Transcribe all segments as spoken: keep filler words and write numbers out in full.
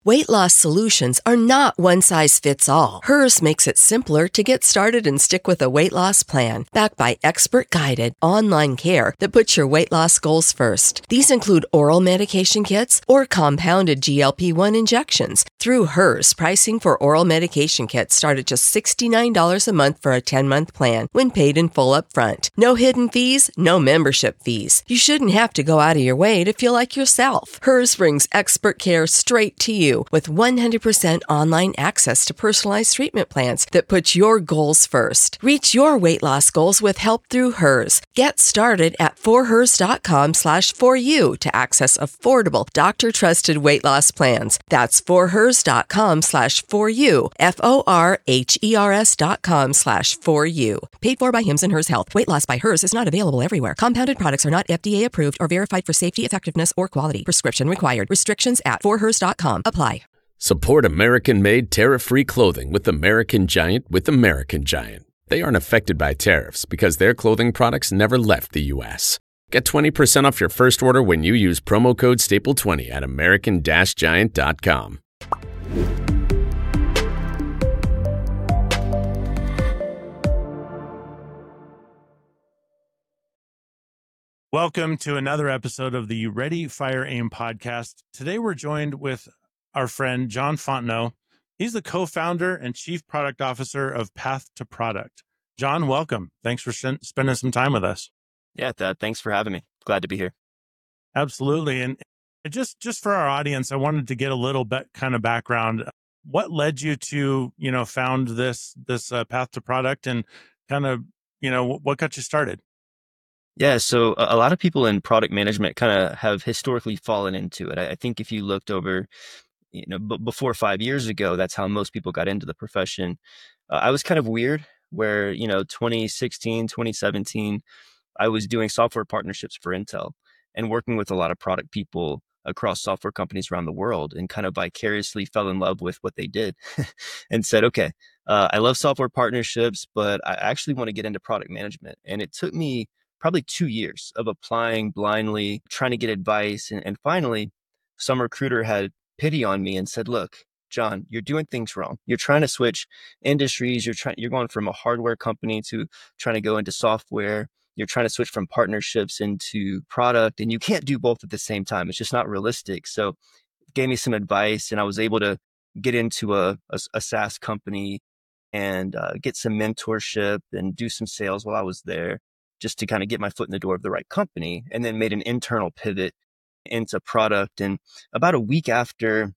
Weight loss solutions are not one size fits all. Hers makes it simpler to get started and stick with a weight loss plan, backed by expert-guided online care that puts your weight loss goals first. These include oral medication kits or compounded G L P one injections. Through Hers, pricing for oral medication kits start at just sixty-nine dollars a month for a ten-month plan when paid in full upfront. No hidden fees, no membership fees. You shouldn't have to go out of your way to feel like yourself. Hers brings expert care straight to you with one hundred percent online access to personalized treatment plans that put your goals first. Reach your weight loss goals with help through Hers. Get started at forhers.com slash for you to access affordable, doctor-trusted weight loss plans. That's forhers.com slash for you, F O R H E R S dot com slash for you. Paid for by Hims and Hers Health. Weight loss by Hers is not available everywhere. Compounded products are not F D A approved or verified for safety, effectiveness, or quality. Prescription required. Restrictions at for hers dot com apply. Support American-made tariff-free clothing with American Giant with American Giant. They aren't affected by tariffs because their clothing products never left the U S. Get twenty percent off your first order when you use promo code staple twenty at american giant dot com. Welcome to another episode of the Ready, Fire, Aim podcast. Today we're joined with our friend John Fontenot. He's the co-founder and chief product officer of Path to Product. John, welcome. Thanks for sh- spending some time with us. Yeah, th- thanks for having me. Glad to be here. Absolutely. And just just for our audience, I wanted to get a little bit kind of background. What led you to, you know, found this this uh, Path to Product, and kind of, you know, what got you started? Yeah, so a, a lot of people in product management kind of have historically fallen into it. I, I think if you looked over, you know, b- before five years ago, that's how most people got into the profession. Uh, I was kind of weird where, you know, twenty sixteen, twenty seventeen, I was doing software partnerships for Intel and working with a lot of product people across software companies around the world, and kind of vicariously fell in love with what they did and said, okay, uh, I love software partnerships, but I actually want to get into product management. And it took me probably two years of applying blindly, trying to get advice. And, and finally, some recruiter had pity on me and said, look, John, you're doing things wrong. You're trying to switch industries. You're trying, you're going from a hardware company to trying to go into software. You're trying to switch from partnerships into product, and you can't do both at the same time. It's just not realistic. So it gave me some advice, and I was able to get into a, a, a SaaS company and uh, get some mentorship and do some sales while I was there, just to kind of get my foot in the door of the right company, and then made an internal pivot into product. And about a week after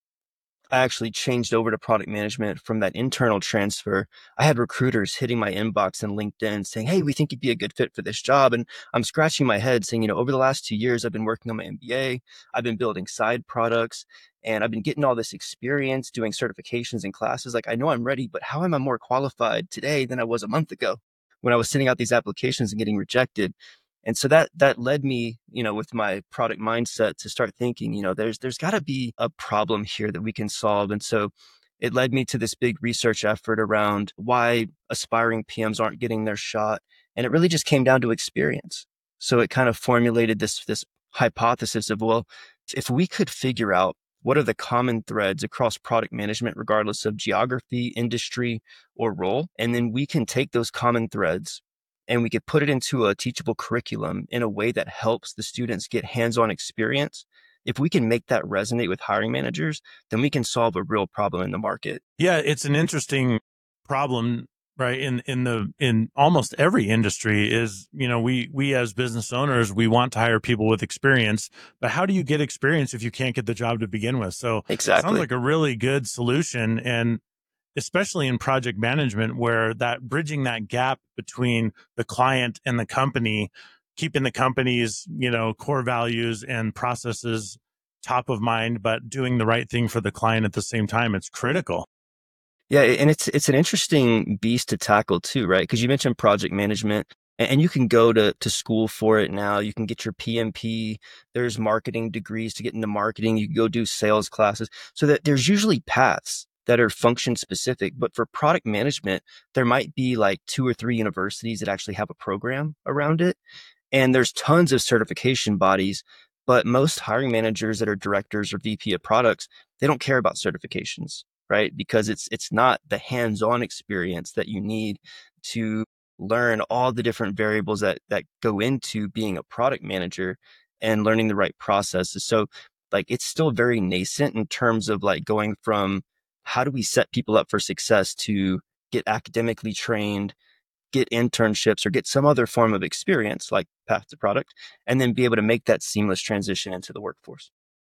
I actually changed over to product management from that internal transfer, I had recruiters hitting my inbox and LinkedIn saying, hey, we think you'd be a good fit for this job. And I'm scratching my head saying, you know, over the last two years, I've been working on my M B A. I've been building side products, and I've been getting all this experience doing certifications and classes. Like, I know I'm ready, but how am I more qualified today than I was a month ago when I was sending out these applications and getting rejected? And so that that led me, you know, with my product mindset to start thinking, you know, there's there's got to be a problem here that we can solve. And so it led me to this big research effort around why aspiring P Ms aren't getting their shot. And it really just came down to experience. So it kind of formulated this this hypothesis of, well, if we could figure out what are the common threads across product management, regardless of geography, industry, or role, and then we can take those common threads and we could put it into a teachable curriculum in a way that helps the students get hands-on experience. If we can make that resonate with hiring managers, then we can solve a real problem in the market. Yeah, it's an interesting problem, right? In in the in almost every industry is, you know, we we as business owners, we want to hire people with experience, but how do you get experience if you can't get the job to begin with? So exactly. It sounds like a really good solution, and especially in project management, where that bridging that gap between the client and the company, keeping the company's, you know, core values and processes top of mind, but doing the right thing for the client at the same time, it's critical. Yeah, and it's it's an interesting beast to tackle too, right? Because you mentioned project management, and you can go to, to school for it now. You can get your P M P. There's marketing degrees to get into marketing. You can go do sales classes. So that there's usually paths that are function specific. But for product management, there might be like two or three universities that actually have a program around it. And there's tons of certification bodies, but most hiring managers that are directors or V P of products, they don't care about certifications, right? Because it's it's not the hands-on experience that you need to learn all the different variables that that go into being a product manager and learning the right processes. So like it's still very nascent in terms of like going from how do we set people up for success to get academically trained, get internships, or get some other form of experience like path to product, and then be able to make that seamless transition into the workforce.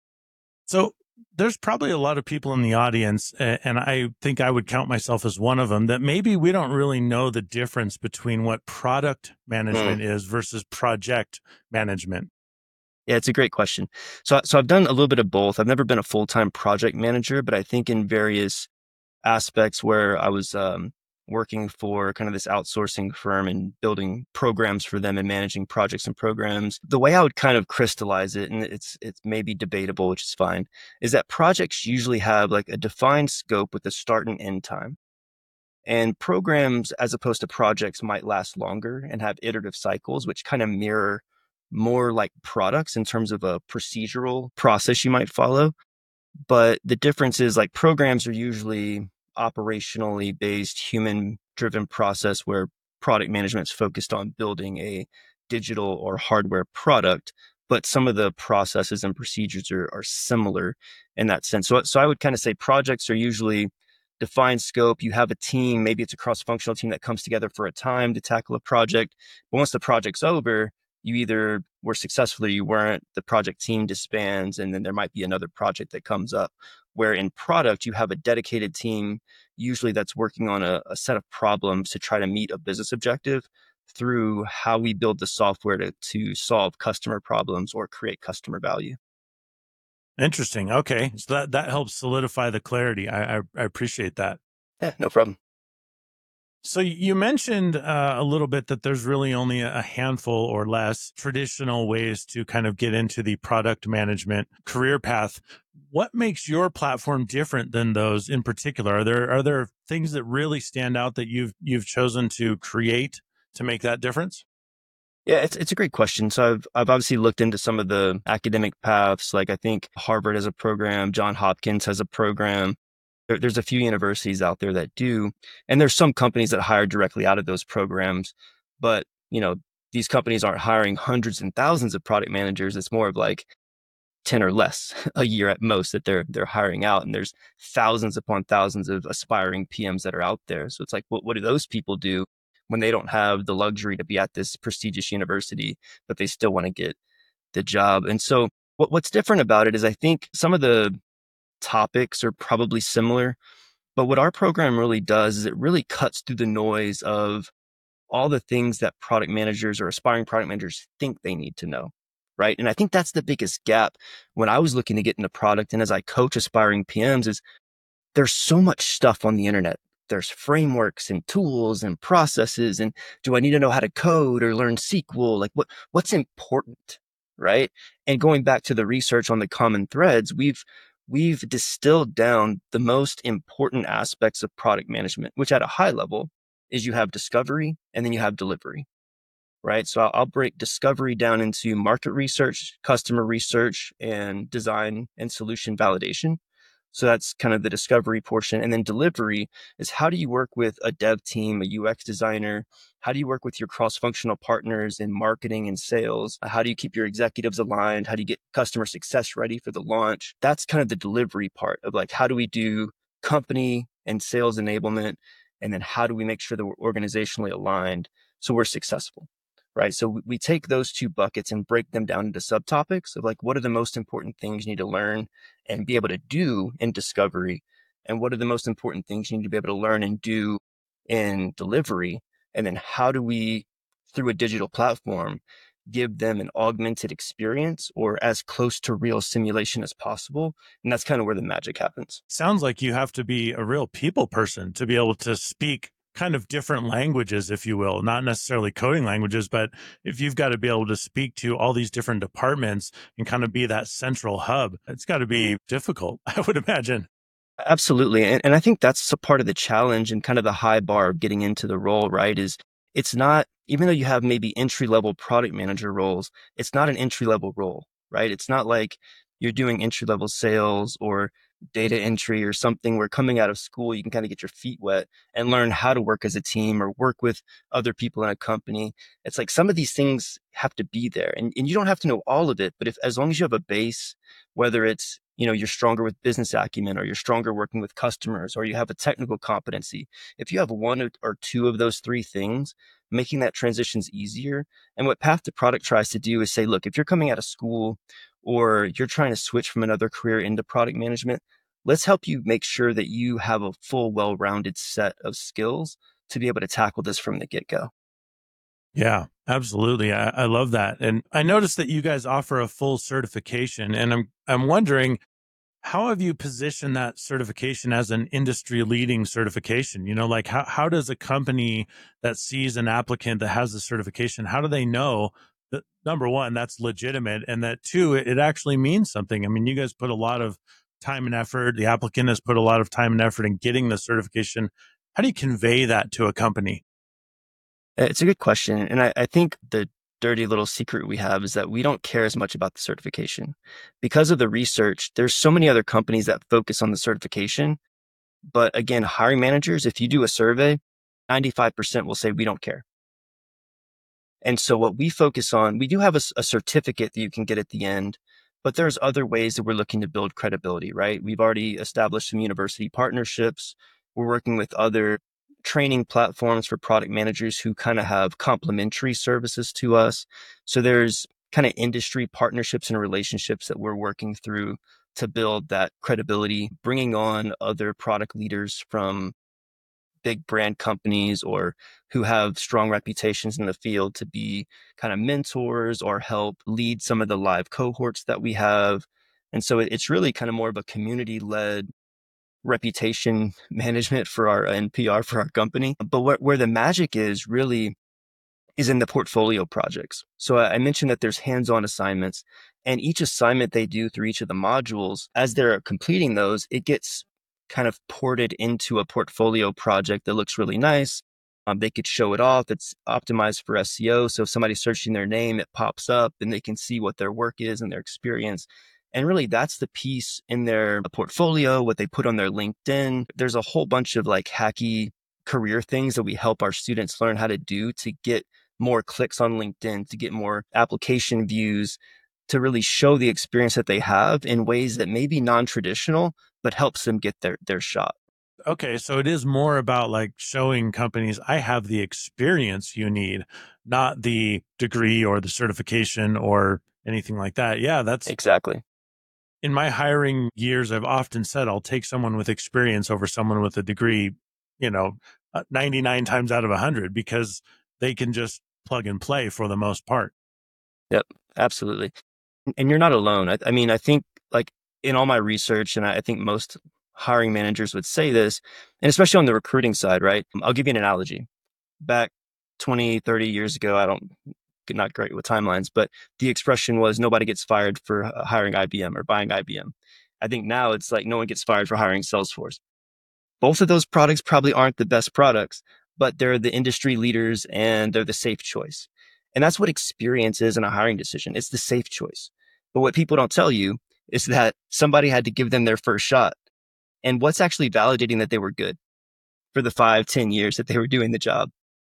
So there's probably a lot of people in the audience, and I think I would count myself as one of them, that maybe we don't really know the difference between what product management mm. is versus project management. Yeah, it's a great question. So, so I've done a little bit of both. I've never been a full-time project manager, but I think in various aspects where I was um, working for kind of this outsourcing firm and building programs for them and managing projects and programs, the way I would kind of crystallize it, and it's it's maybe debatable, which is fine, is that projects usually have like a defined scope with a start and end time. And programs, as opposed to projects, might last longer and have iterative cycles, which kind of mirror more like products in terms of a procedural process you might follow. But the difference is like programs are usually operationally based, human driven process where product management is focused on building a digital or hardware product. But some of the processes and procedures are, are similar in that sense. So, so I would kind of say projects are usually defined scope. You have a team, maybe it's a cross-functional team that comes together for a time to tackle a project. But once the project's over, you either were successful or you weren't, the project team disbands, and then there might be another project that comes up. Where in product, you have a dedicated team, usually that's working on a, a set of problems to try to meet a business objective through how we build the software to, to solve customer problems or create customer value. Interesting. Okay. So that, that helps solidify the clarity. I, I, I appreciate that. Yeah, no problem. So you mentioned uh, a little bit that there's really only a handful or less traditional ways to kind of get into the product management career path. What makes your platform different than those in particular? Are there are there things that really stand out that you've you've chosen to create to make that difference? Yeah, it's it's a great question. So I've I've obviously looked into some of the academic paths. Like I think Harvard has a program, Johns Hopkins has a program. There, there's a few universities out there that do, and there's some companies that hire directly out of those programs. But you know, these companies aren't hiring hundreds and thousands of product managers. It's more of like ten or less a year at most that they're they're hiring out, and there's thousands upon thousands of aspiring P Ms that are out there. So it's like, what what do those people do when they don't have the luxury to be at this prestigious university, but they still want to get the job? And so what, what's different about it is I think some of the topics are probably similar, but what our program really does is it really cuts through the noise of all the things that product managers or aspiring product managers think they need to know, right? And I think that's the biggest gap when I was looking to get into product. And as I coach aspiring P Ms is there's so much stuff on the internet. There's frameworks and tools and processes. And do I need to know how to code or learn S Q L? Like what, what's important, right? And going back to the research on the common threads, we've, we've distilled down the most important aspects of product management, which at a high level is you have discovery and then you have delivery, right? So I'll, I'll break discovery down into market research, customer research, and design and solution validation. So that's kind of the discovery portion. And then delivery is how do you work with a dev team, a U X designer? How do you work with your cross-functional partners in marketing and sales? How do you keep your executives aligned? How do you get customer success ready for the launch? That's kind of the delivery part of like, how do we do company and sales enablement? And then how do we make sure that we're organizationally aligned so we're successful? Right. So we take those two buckets and break them down into subtopics of like, what are the most important things you need to learn and be able to do in discovery? And what are the most important things you need to be able to learn and do in delivery? And then how do we, through a digital platform, give them an augmented experience or as close to real simulation as possible? And that's kind of where the magic happens. Sounds like you have to be a real people person to be able to speak kind of different languages, if you will, not necessarily coding languages, but if you've got to be able to speak to all these different departments and kind of be that central hub, it's got to be difficult, I would imagine. Absolutely. And, and I think that's a part of the challenge and kind of the high bar of getting into the role, right? Is it's not, even though you have maybe entry-level product manager roles, it's not an entry-level role, right? It's not like you're doing entry-level sales or data entry or something where coming out of school, you can kind of get your feet wet and learn how to work as a team or work with other people in a company. It's like some of these things have to be there, and, and you don't have to know all of it, but if, as long as you have a base, whether it's, you know, you're stronger with business acumen, or you're stronger working with customers, or you have a technical competency, if you have one or, or two of those three things, making that transition's easier. And what Path to Product tries to do is say, look, if you're coming out of school or you're trying to switch from another career into product management, let's help you make sure that you have a full, well-rounded set of skills to be able to tackle this from the get-go. Yeah, absolutely. I, I love that. And I noticed that you guys offer a full certification, and I'm I'm wondering, how have you positioned that certification as an industry leading certification? You know, like how, how does a company that sees an applicant that has the certification, how do they know that, number one, that's legitimate, and that two, it, it actually means something? I mean, you guys put a lot of time and effort. The applicant has put a lot of time and effort in getting the certification. How do you convey that to a company? It's a good question. And I, I think the dirty little secret we have is that we don't care as much about the certification. Because of the research, there's so many other companies that focus on the certification. But again, hiring managers, if you do a survey, ninety-five percent will say we don't care. And so what we focus on, we do have a, a certificate that you can get at the end, but there's other ways that we're looking to build credibility, right? We've already established some university partnerships. We're working with other training platforms for product managers who kind of have complementary services to us. So there's kind of industry partnerships and relationships that we're working through to build that credibility, bringing on other product leaders from big brand companies or who have strong reputations in the field to be kind of mentors or help lead some of the live cohorts that we have. And so it's really kind of more of a community-led reputation management for our N P R for our company. But where, where the magic is really is in the portfolio projects. So I mentioned that there's hands-on assignments, and each assignment they do through each of the modules, as they're completing those, it gets kind of ported into a portfolio project that looks really nice. Um, they could show it off. It's optimized for S E O. So if somebody's searching their name, it pops up and they can see what their work is and their experience. And really, that's the piece in their portfolio, what they put on their LinkedIn. There's a whole bunch of like hacky career things that we help our students learn how to do to get more clicks on LinkedIn, to get more application views, to really show the experience that they have in ways that may be non-traditional, but helps them get their, their shot. Okay, so it is more about like showing companies, I have the experience you need, not the degree or the certification or anything like that. Yeah, that's exactly. In my hiring years, I've often said I'll take someone with experience over someone with a degree, you know, ninety-nine times out of one hundred, because they can just plug and play for the most part. Yep, absolutely. And you're not alone. I, I mean, I think like in all my research, and I, I think most hiring managers would say this, and especially on the recruiting side, right? I'll give you an analogy. Back twenty, thirty years ago, I don't, not great with timelines, but the expression was nobody gets fired for hiring I B M or buying I B M. I think now it's like no one gets fired for hiring Salesforce. Both of those products probably aren't the best products, but they're the industry leaders and they're the safe choice. And that's what experience is in a hiring decision. It's the safe choice. But what people don't tell you is that somebody had to give them their first shot. And what's actually validating that they were good for the five, ten years that they were doing the job,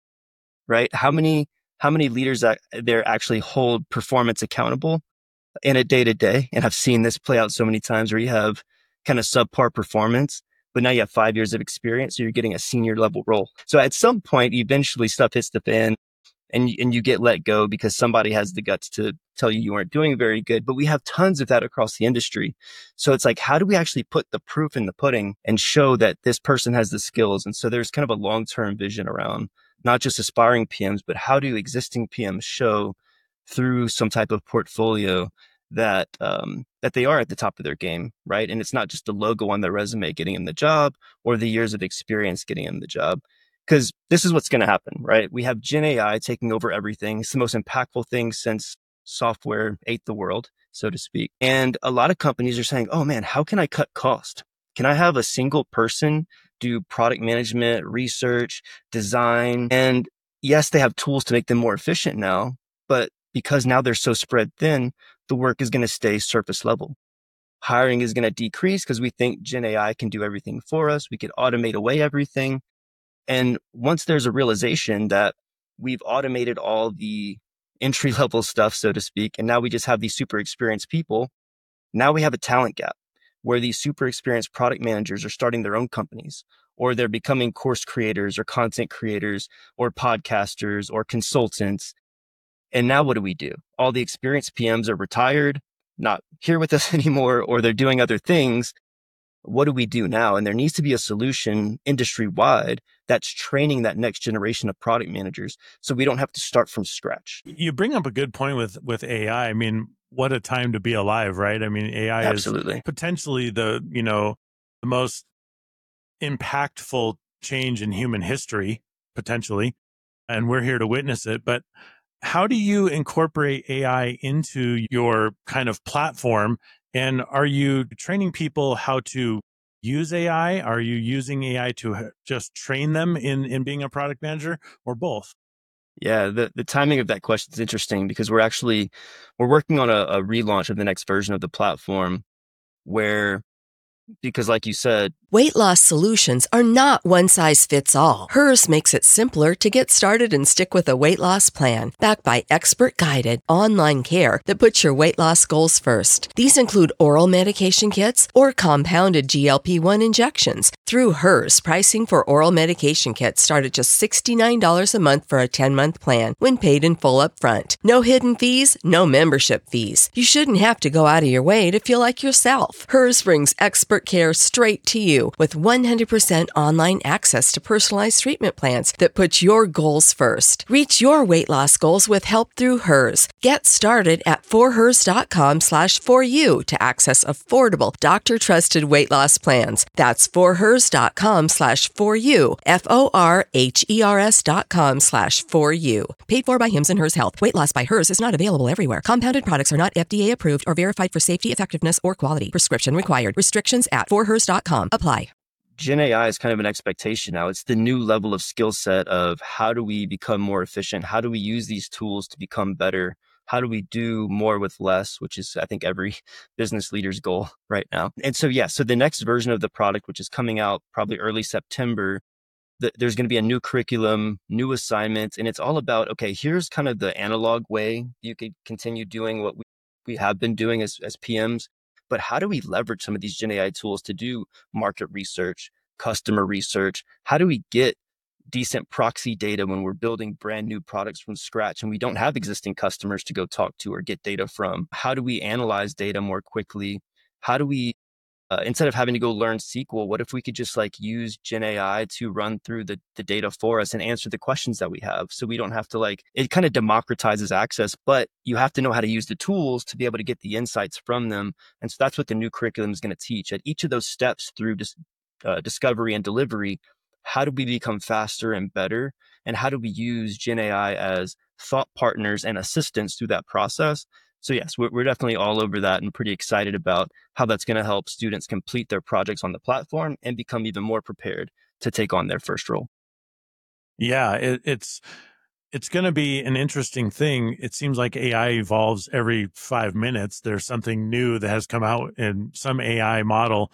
right? How many How many leaders that there actually hold performance accountable in a day to day? And I've seen this play out so many times where you have kind of subpar performance, but now you have five years of experience. So you're getting a senior level role. So at some point, eventually stuff hits the fan and, and you get let go because somebody has the guts to tell you you weren't doing very good. But we have tons of that across the industry. So it's like, how do we actually put the proof in the pudding and show that this person has the skills? And so there's kind of a long-term vision around not just aspiring P Ms, but how do existing P Ms show through some type of portfolio that um, that they are at the top of their game, right? And it's not just the logo on their resume getting them the job or the years of experience getting them the job. Because this is what's going to happen, right? We have Gen A I taking over everything. It's the most impactful thing since software ate the world, so to speak. And a lot of companies are saying, oh man, how can I cut cost? Can I have a single person do product management, research, design? And yes, they have tools to make them more efficient now, but because now they're so spread thin, the work is going to stay surface level. hiring is going to decrease because we think Gen A I can do everything for us. We could automate away everything. And once there's a realization that we've automated all the entry level stuff, so to speak, and now we just have these super experienced people, now we have a talent gap where these super experienced product managers are starting their own companies, or they're becoming course creators or content creators or podcasters or consultants. And now what do we do? All the experienced P Ms are retired, not here with us anymore, or they're doing other things. What do we do now? And there needs to be a solution industry wide that's training that next generation of product managers so we don't have to start from scratch. You bring up a good point with, with A I. I mean, what a time to be alive, right? I mean, A I Absolutely. is potentially the, you know, the most impactful change in human history, potentially, and we're here to witness it. But how do you incorporate A I into your kind of platform? And are you training people how to use A I? Are you using A I to just train them in, in being a product manager, or both? Yeah, the, the timing of that question is interesting because we're actually, we're working on a, a relaunch of the next version of the platform where, because like you said, Weight loss solutions are not one size fits all. Hers makes it simpler to get started and stick with a weight loss plan, backed by expert guided online care that puts your weight loss goals first. These include oral medication kits or compounded G L P one injections. Through Hers, pricing for oral medication kits start at just sixty-nine dollars a month for a ten-month plan when paid in full upfront. No hidden fees, no membership fees. You shouldn't have to go out of your way to feel like yourself. Hers brings expert care straight to you with one hundred percent online access to personalized treatment plans that put your goals first. Reach your weight loss goals with help through Hers. Get started at forhers.com slash for you to access affordable, doctor-trusted weight loss plans. That's forhers.com slash for you, F O R H E R S dot com slash for you. Paid for by Hims and Hers Health. Weight loss by Hers is not available everywhere. Compounded products are not F D A approved or verified for safety, effectiveness, or quality. Prescription required. Restrictions at for hers dot com apply. Gen A I is kind of an expectation now. It's the new level of skill set of how do we become more efficient? How do we use these tools to become better? How do we do more with less, which is, I think, every business leader's goal right now. And so, yeah, so the next version of the product, which is coming out probably early September, th- there's going to be a new curriculum, new assignments, and it's all about, okay, here's kind of the analog way you could continue doing what we, we have been doing as, as P Ms. But how do we leverage some of these Gen A I tools to do market research, customer research? How do we get decent proxy data when we're building brand new products from scratch and we don't have existing customers to go talk to or get data from? How do we analyze data more quickly? How do we, uh, instead of having to go learn S Q L, what if we could just like use Gen A I to run through the, the data for us and answer the questions that we have? So we don't have to like, it kind of democratizes access, but you have to know how to use the tools to be able to get the insights from them. And so that's what the new curriculum is going to teach. At each of those steps through dis, uh, discovery and delivery, how do we become faster and better? And how do we use Gen A I as thought partners and assistants through that process? So yes, we're, we're definitely all over that and pretty excited about how that's going to help students complete their projects on the platform and become even more prepared to take on their first role. Yeah, it, it's it's going to be an interesting thing. It seems like A I evolves every five minutes. There's something new that has come out in some A I model.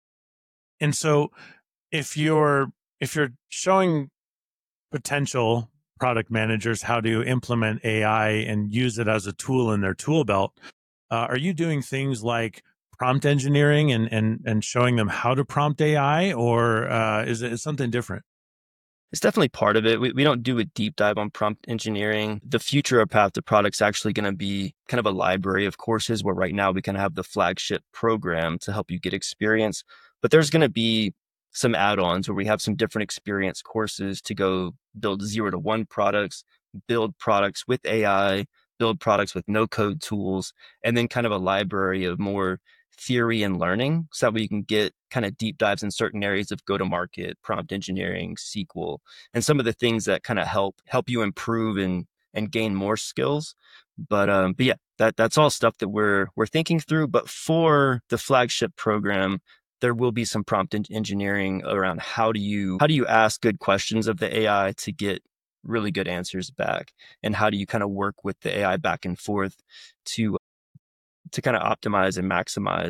And so if you're if you're showing potential product managers how to implement A I and use it as a tool in their tool belt, uh, are you doing things like prompt engineering and and and showing them how to prompt A I, or uh, is it something different? It's definitely part of it. We we don't do a deep dive on prompt engineering. The future of Path to Product's actually going to be kind of a library of courses where right now we kind of have the flagship program to help you get experience, but there's going to be some add-ons where we have some different experience courses to go build zero to one products, build products with A I, build products with no code tools, and then kind of a library of more theory and learning so that we can get kind of deep dives in certain areas of go-to-market, prompt engineering, S Q L, and some of the things that kind of help help you improve and and gain more skills. But um, but yeah, that that's all stuff that we're we're thinking through. But for the flagship program, there will be some prompt en- engineering around how do you how do you ask good questions of the A I to get really good answers back, and how do you kind of work with the A I back and forth to to kind of optimize and maximize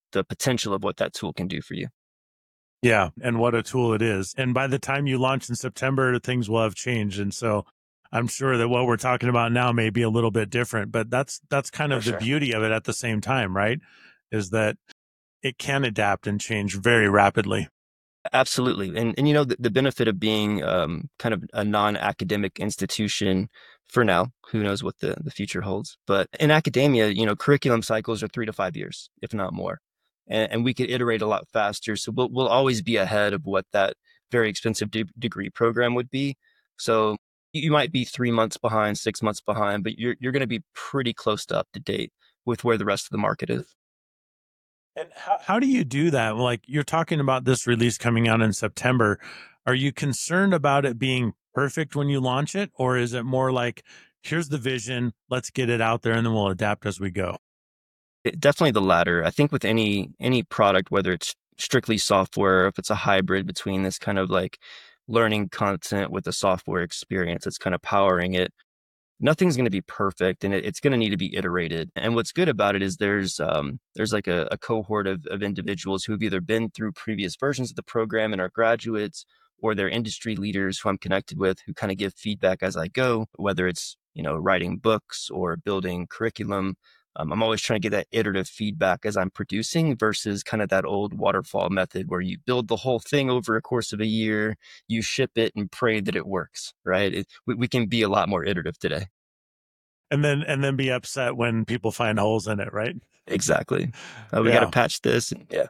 the potential of what that tool can do for you. Yeah, and what a tool it is. And by the time you launch in September, things will have changed. And so I'm sure that what we're talking about now may be a little bit different, but that's that's kind of For the sure. beauty of it at the same time, right? Is that it can adapt and change very rapidly. Absolutely. And, and you know, the, the benefit of being um, kind of a non-academic institution for now, who knows what the, the future holds. But in academia, you know, curriculum cycles are three to five years, if not more. And, and we could iterate a lot faster. So we'll, we'll always be ahead of what that very expensive de- degree program would be. So you might be three months behind, six months behind, but you're, you're going to be pretty close to up to date with where the rest of the market is. And how, how do you do that? Like you're talking about this release coming out in September. Are you concerned about it being perfect when you launch it? Or is it more like, here's the vision, let's get it out there and then we'll adapt as we go? It, definitely the latter. I think with any any product, whether it's strictly software, if it's a hybrid between this kind of like learning content with the software experience that's kind of powering it, nothing's going to be perfect, and it, it's going to need to be iterated. And what's good about it is there's um, there's like a, a cohort of, of individuals who've either been through previous versions of the program and are graduates, or they're industry leaders who I'm connected with who kind of give feedback as I go, whether it's, you know, writing books or building curriculum. Um, I'm always trying to get that iterative feedback as I'm producing versus kind of that old waterfall method where you build the whole thing over a course of a year, you ship it and pray that it works, right? It, we, we can be a lot more iterative today. And then and then be upset when people find holes in it, right? Exactly. Uh, we Yeah. got to patch this. Yeah.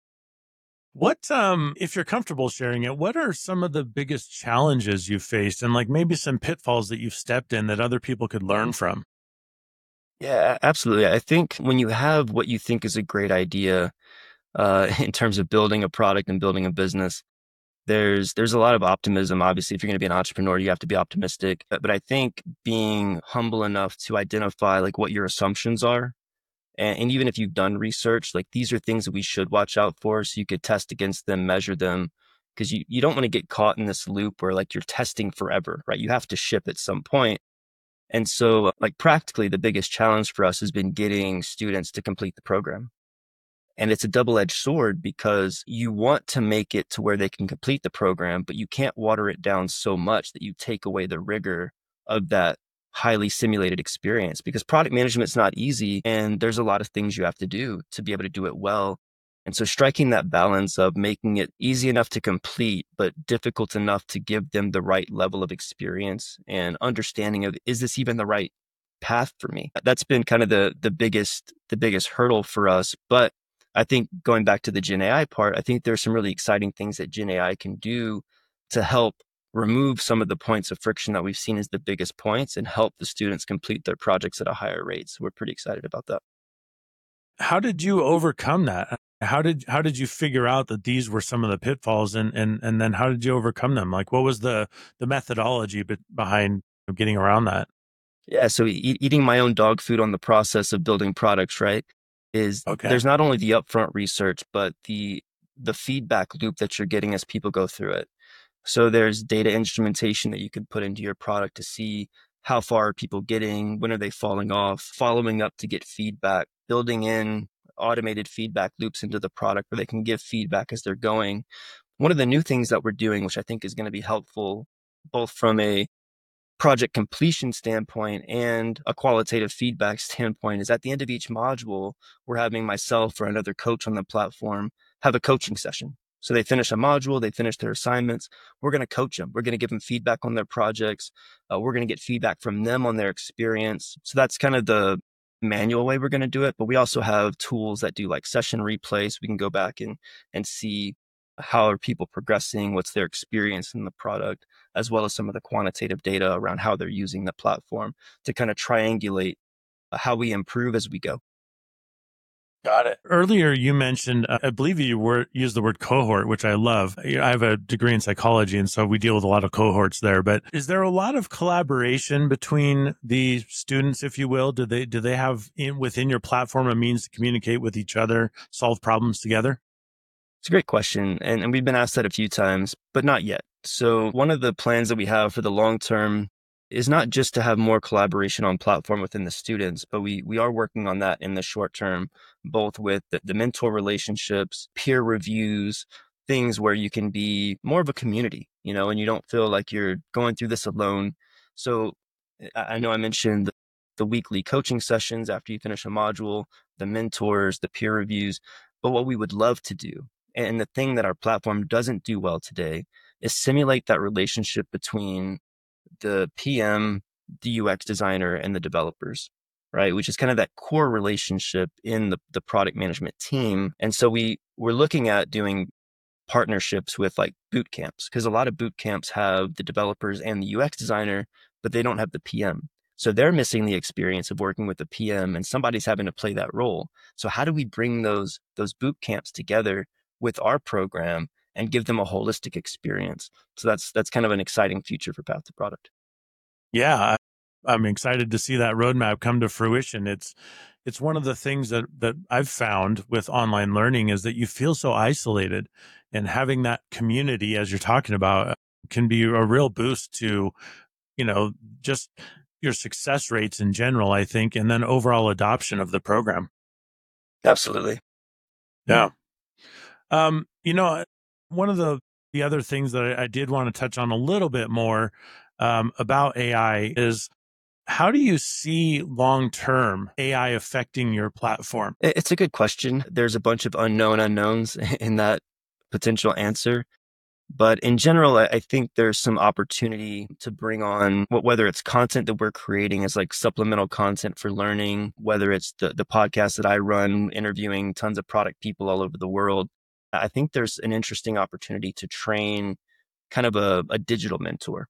What, um, if you're comfortable sharing it, what are some of the biggest challenges you've faced and like maybe some pitfalls that you've stepped in that other people could learn from? Yeah, a- absolutely. I think when you have what you think is a great idea uh, in terms of building a product and building a business, there's there's a lot of optimism. Obviously, if you're going to be an entrepreneur, you have to be optimistic. But, but I think being humble enough to identify like what your assumptions are, and, and even if you've done research, like these are things that we should watch out for, so you could test against them, measure them, because you you don't want to get caught in this loop where like you're testing forever, right? You have to ship at some point. And so, like, practically, the biggest challenge for us has been getting students to complete the program. And it's a double-edged sword because you want to make it to where they can complete the program, but you can't water it down so much that you take away the rigor of that highly simulated experience, because product management is not easy. And there's a lot of things you have to do to be able to do it well. And so striking that balance of making it easy enough to complete, but difficult enough to give them the right level of experience and understanding of, is this even the right path for me? That's been kind of the the biggest, the biggest hurdle for us. But I think going back to the Gen A I part, I think there's some really exciting things that Gen A I can do to help remove some of the points of friction that we've seen as the biggest points and help the students complete their projects at a higher rate. So we're pretty excited about that. How did you overcome that? How did how did you figure out that these were some of the pitfalls, and and and then how did you overcome them? Like, what was the the methodology be, behind getting around that? Yeah, so e- eating my own dog food on the process of building products, right? Is Okay. there's not only the upfront research, but the the feedback loop that you're getting as people go through it. So there's data instrumentation that you can put into your product to see how far are people getting, when are they falling off, following up to get feedback, building in automated feedback loops into the product where they can give feedback as they're going. One of the new things that we're doing, which I think is going to be helpful, both from a project completion standpoint and a qualitative feedback standpoint, is at the end of each module, we're having myself or another coach on the platform have a coaching session. So they finish a module, they finish their assignments. We're going to coach them. We're going to give them feedback on their projects. Uh, we're going to get feedback from them on their experience. So that's kind of the manual way we're going to do it. But we also have tools that do like session replays. We can go back and, and see how are people progressing, what's their experience in the product, as well as some of the quantitative data around how they're using the platform to kind of triangulate how we improve as we go. Got it. Earlier, you mentioned, uh, I believe you were, used the word cohort, which I love. I have a degree in psychology, and so we deal with a lot of cohorts there. But is there a lot of collaboration between the students, if you will? Do they do they have in, within your platform a means to communicate with each other, solve problems together? It's a great question. And, and we've been asked that a few times, but not yet. So one of the plans that we have for the long term is not just to have more collaboration on platform within the students, but we we are working on that in the short term, both with the, the mentor relationships, peer reviews, things where you can be more of a community, you know, and you don't feel like you're going through this alone. So I I know I mentioned the, the weekly coaching sessions after you finish a module, the mentors, the peer reviews, but what we would love to do, and the thing that our platform doesn't do well today, is simulate that relationship between the P M, the U X designer, and the developers, right? Which is kind of that core relationship in the, the product management team. And so we we're looking at doing partnerships with like boot camps, because a lot of boot camps have the developers and the U X designer, but they don't have the P M. So they're missing the experience of working with the P M, and somebody's having to play that role. So how do we bring those those boot camps together with our program and give them a holistic experience? So that's that's kind of an exciting future for Path to Product. Yeah, I- I'm excited to see that roadmap come to fruition. It's it's one of the things that that I've found with online learning is that you feel so isolated, and having that community, as you're talking about, uh, can be a real boost to, you know, just your success rates in general, I think, and then overall adoption of the program. Absolutely. Yeah. Um, you know, one of the the other things that I, I did want to touch on a little bit more um, about A I is, how do you see long-term A I affecting your platform? I- It's a good question. There's a bunch of unknown unknowns in that potential answer. But in general, I I think there's some opportunity to bring on wh- whether it's content that we're creating as like supplemental content for learning, whether it's the, the podcast that I run, interviewing tons of product people all over the world. I think there's an interesting opportunity to train kind of a, a digital mentor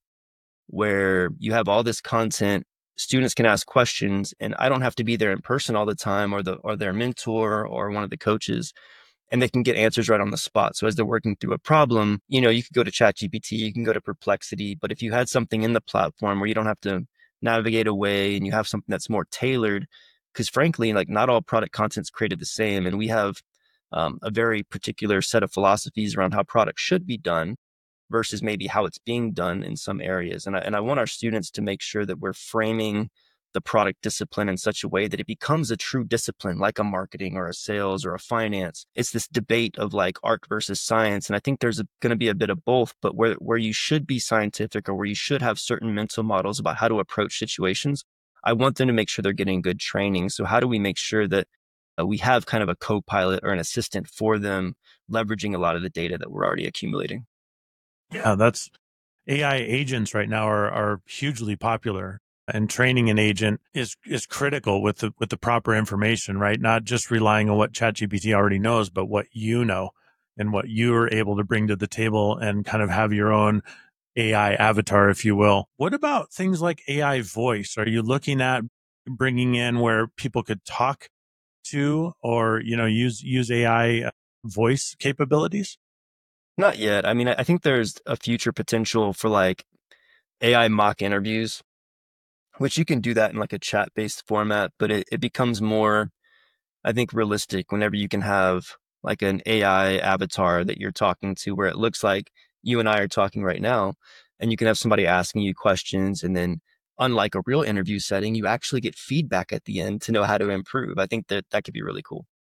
where you have all this content, students can ask questions, and I don't have to be there in person all the time, or the or their mentor or one of the coaches, and they can get answers right on the spot. So as they're working through a problem, you know, you could go to ChatGPT, you can go to Perplexity, but if you had something in the platform where you don't have to navigate away and you have something that's more tailored, because frankly, like not all product content's created the same, and we have um, a very particular set of philosophies around how products should be done versus maybe how it's being done in some areas. And I, and I want our students to make sure that we're framing the product discipline in such a way that it becomes a true discipline, like a marketing or a sales or a finance. It's this debate of like art versus science. And I think there's going to be a bit of both, but where, where you should be scientific or where you should have certain mental models about how to approach situations, I want them to make sure they're getting good training. So how do we make sure that uh, we have kind of a co-pilot or an assistant for them, leveraging a lot of the data that we're already accumulating? Yeah, that's A I agents right now are are hugely popular, and training an agent is is critical with the with the proper information, right? Not just relying on what ChatGPT already knows, but what you know and what you're able to bring to the table, and kind of have your own A I avatar, if you will. What about things like A I voice? Are you looking at bringing in where people could talk to, or, you know, use use A I voice capabilities? Not yet. I mean, I I think there's a future potential for like A I mock interviews, which you can do that in like a chat-based format, but it, it becomes more, I think, realistic whenever you can have like an A I avatar that you're talking to where it looks like you and I are talking right now, and you can have somebody asking you questions, and then unlike a real interview setting, you actually get feedback at the end to know how to improve. I think that that could be really cool.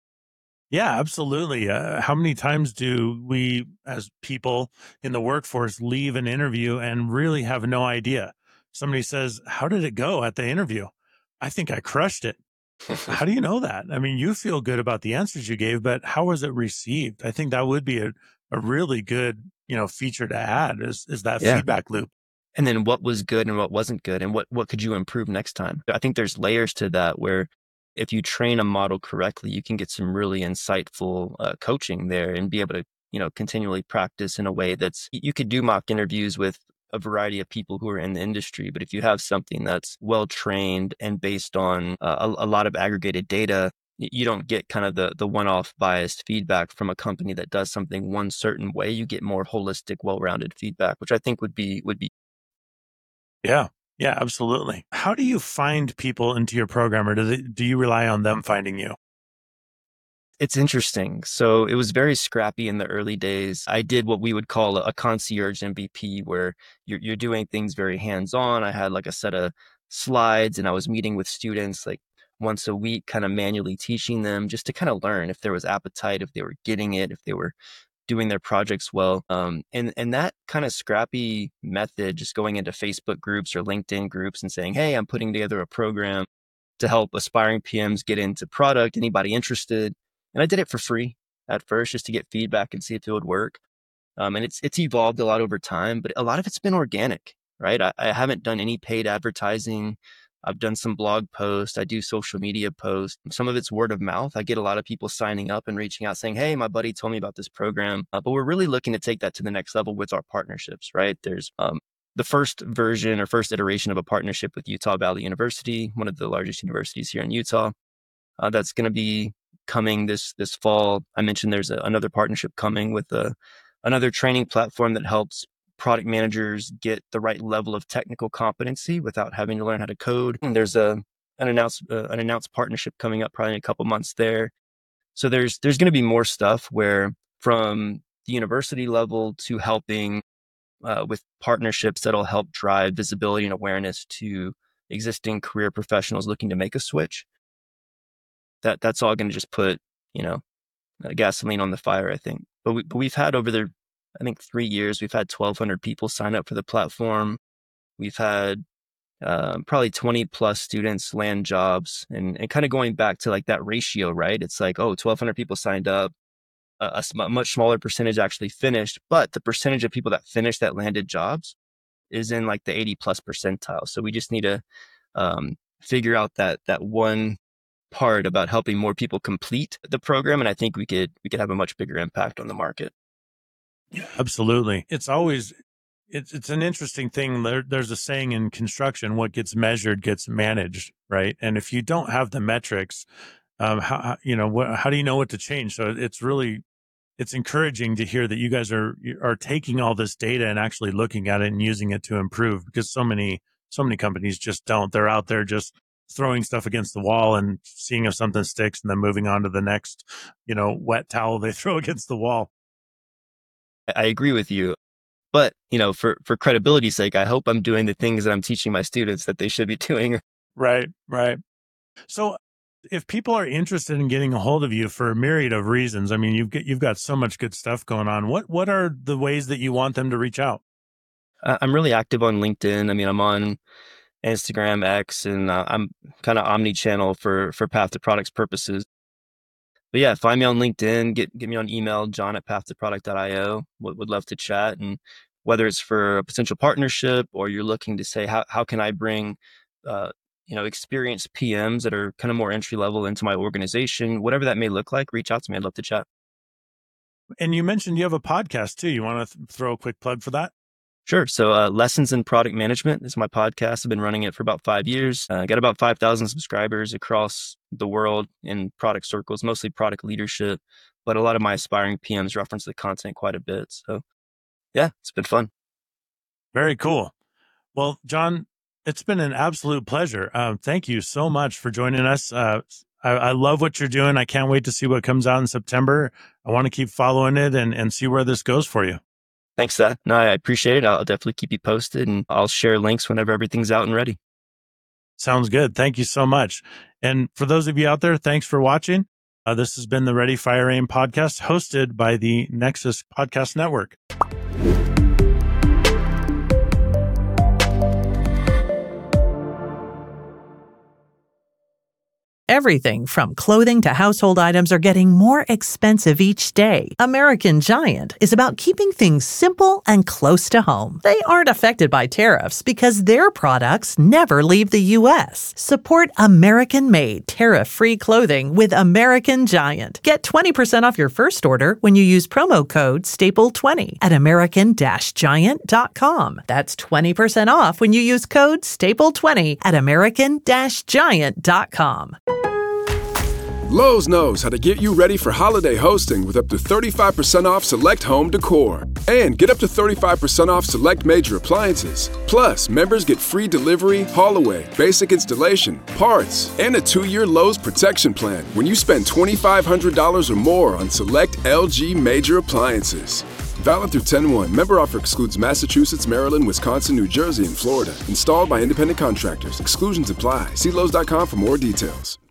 Yeah, absolutely. Uh, how many times do we, as people in the workforce, leave an interview and really have no idea? Somebody says, "How did it go at the interview?" "I think I crushed it." How do you know that? I mean, you feel good about the answers you gave, but how was it received? I think that would be a, a really good, you know, feature to add is, is that Yeah. feedback loop. And then what was good and what wasn't good, and what, what could you improve next time? I think there's layers to that where if you train a model correctly, you can get some really insightful uh, coaching there and be able to, you know, continually practice in a way that's, you could do mock interviews with a variety of people who are in the industry. But if you have something that's well trained and based on uh, a, a lot of aggregated data, y- you don't get kind of the the one-off biased feedback from a company that does something one certain way. You get more holistic, well-rounded feedback, which I think would be would be Yeah. Yeah, absolutely. How do you find people into your program, or do they, do you rely on them finding you? It's interesting. So it was very scrappy in the early days. I did what we would call a concierge M V P, where you're, you're doing things very hands-on. I had like a set of slides and I was meeting with students like once a week, kind of manually teaching them just to kind of learn if there was appetite, if they were getting it, if they were doing their projects well. Um, and, and that kind of scrappy method, just going into Facebook groups or LinkedIn groups and saying, hey, I'm putting together a program to help aspiring P Ms get into product. Anybody interested? And I did it for free at first just to get feedback and see if it would work. Um, and it's it's evolved a lot over time, but a lot of it's been organic, right? I, I haven't done any paid advertising. I've done some blog posts. I do social media posts. Some of it's word of mouth. I get a lot of people signing up and reaching out saying, hey, my buddy told me about this program. Uh, but we're really looking to take that to the next level with our partnerships, right? There's um, the first version or first iteration of a partnership with Utah Valley University, one of the largest universities here in Utah. Uh, that's going to be coming this this fall. I mentioned there's a, another partnership coming with a, another training platform that helps product managers get the right level of technical competency without having to learn how to code. And there's a an announced uh, an announced partnership coming up probably in a couple months there. So there's there's going to be more stuff where from the university level to helping uh, with partnerships that'll help drive visibility and awareness to existing career professionals looking to make a switch. That that's all going to just put, you know, uh, gasoline on the fire, I think. But we but we've had over the I think three years, we've had twelve hundred people sign up for the platform. We've had uh, probably twenty plus students land jobs, and, and kind of going back to like that ratio, right? It's like, oh, twelve hundred people signed up, a, a, sm- a much smaller percentage actually finished, but the percentage of people that finished that landed jobs is in like the eighty plus percentile. So we just need to um, figure out that that one part about helping more people complete the program, and I think we could we could have a much bigger impact on the market. Yeah, absolutely. It's always, it's it's an interesting thing. There, there's a saying in construction, what gets measured gets managed, right? And if you don't have the metrics, um, how, you know, what, how do you know what to change? So it's really, it's encouraging to hear that you guys are, are taking all this data and actually looking at it and using it to improve, because so many, so many companies just don't. They're out there just throwing stuff against the wall and seeing if something sticks and then moving on to the next, you know, wet towel they throw against the wall. I agree with you. But, you know, for, for credibility's sake, I hope I'm doing the things that I'm teaching my students that they should be doing. Right, right. So if people are interested in getting a hold of you for a myriad of reasons, I mean, you've got, you've got so much good stuff going on. What what are the ways that you want them to reach out? Uh, I'm really active on LinkedIn. I mean, I'm on Instagram, X, and uh, I'm kind of omni-channel for, for Path to Products purposes. But yeah, find me on LinkedIn, get get me on email, john at path to product dot io. Would, would love to chat. And whether it's for a potential partnership or you're looking to say, how, how can I bring, uh, you know, experienced P Ms that are kind of more entry level into my organization, whatever that may look like, reach out to me. I'd love to chat. And you mentioned you have a podcast too. You want to th- throw a quick plug for that? Sure. So uh, Lessons in Product Management is my podcast. I've been running it for about five years. I uh, got about five thousand subscribers across the world in product circles, mostly product leadership, but a lot of my aspiring P Ms reference the content quite a bit. So yeah, it's been fun. Very cool. Well, John, it's been an absolute pleasure. Um, thank you so much for joining us. Uh, I, I love what you're doing. I can't wait to see what comes out in September. I want to keep following it and, and see where this goes for you. Thanks, Seth. No, I appreciate it. I'll definitely keep you posted, and I'll share links whenever everything's out and ready. Sounds good. Thank you so much. And for those of you out there, thanks for watching. Uh, this has been the Ready, Fire, Aim podcast hosted by the Nexus Podcast Network. Everything from clothing to household items are getting more expensive each day. American Giant is about keeping things simple and close to home. They aren't affected by tariffs because their products never leave the U S. Support American-made, tariff-free clothing with American Giant. Get twenty percent off your first order when you use promo code staple twenty at american dash giant dot com. That's twenty percent off when you use code staple twenty at american dash giant dot com. Lowe's knows how to get you ready for holiday hosting with up to thirty-five percent off select home decor. And get up to thirty-five percent off select major appliances. Plus, members get free delivery, haul away, basic installation, parts, and a two-year Lowe's protection plan when you spend twenty-five hundred dollars or more on select L G major appliances. Valid through ten one. Member offer excludes Massachusetts, Maryland, Wisconsin, New Jersey, and Florida. Installed by independent contractors. Exclusions apply. See Lowe's dot com for more details.